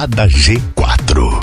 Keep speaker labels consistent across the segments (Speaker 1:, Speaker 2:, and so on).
Speaker 1: Balada G4.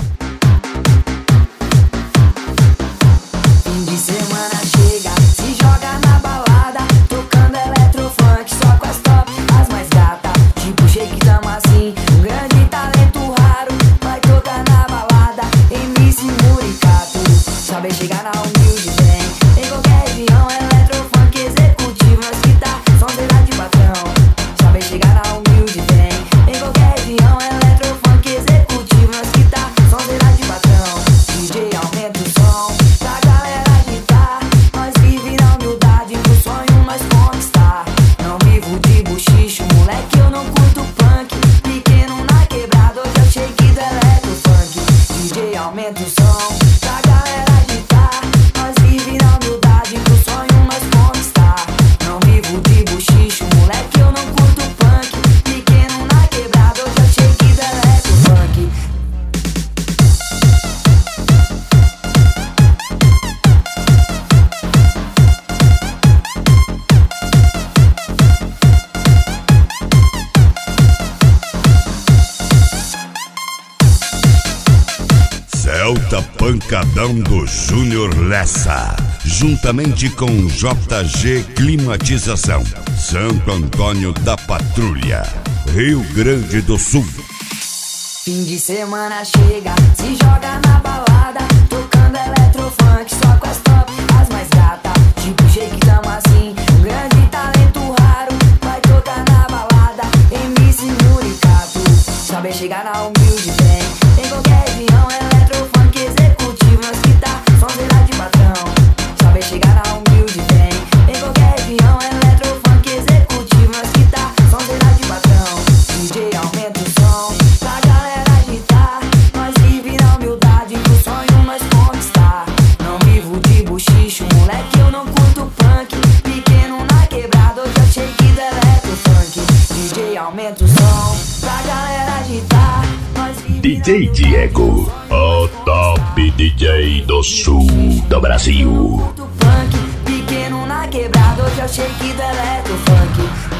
Speaker 2: Fim de semana chega, se joga na balada, tocando eletrofunk, só com as top, as mais gata. Tipo shake, tamo assim, um grande talento raro, vai tocar na balada, MC Muricato. Saber chegar na humilde bem, em qualquer região, eletrofunk executivo, nós que tá, sonzeira de patrão. Saber chegar na humilde bem, em qualquer região, eletrofunk executivo, nós que tá, sonzeira de patrão. DJ aumenta o som, pra galera agitar, nós vive na humildade, do sonho nós conquistar. Não vivo de buchicho, moleque, eu não curto punk, pequeno na quebrada, hoje eu shake do eletrofunk. DJ aumenta o som, pra galera agitar, nós vive na humildade, do sonho nós conquistar. Não vivo de buchicho, moleque, eu não curto punk, pequeno na quebrada, hoje eu shake do eletrofunk.
Speaker 1: Celta Pancadão do Júnior Lessa, juntamente com JG Climatização, Santo Antônio da Patrulha, Rio Grande do Sul.
Speaker 2: Fim de semana chega, se joga na balada, tocando eletrofunk, só com as top, as mais gata. Tipo shake, tamo assim, um grande talento raro, vai tocar na balada, MC Muricato. Saber chegar na humilde bem, em qualquer região, eletrofunk executivo, nós que tá, sonzeira de patrão. Saber chegar na humilde bem, em qualquer região, eletrofunk executivo, nós que tá, sonzeira de patrão. DJ aumenta o som, pra galera agitar, nós vive na humildade, do sonho nós conquistar. Não vivo de buchicho, moleque, eu não curto punk, pequeno na quebrada, hoje eu shake do eletrofunk. DJ aumenta o som, pra galera agitar, nós vive
Speaker 1: DJ Diego, o top DJ do sul do Brasil.
Speaker 2: do punk, pequeno na quebrada, hoje eu shake do eletrofunk.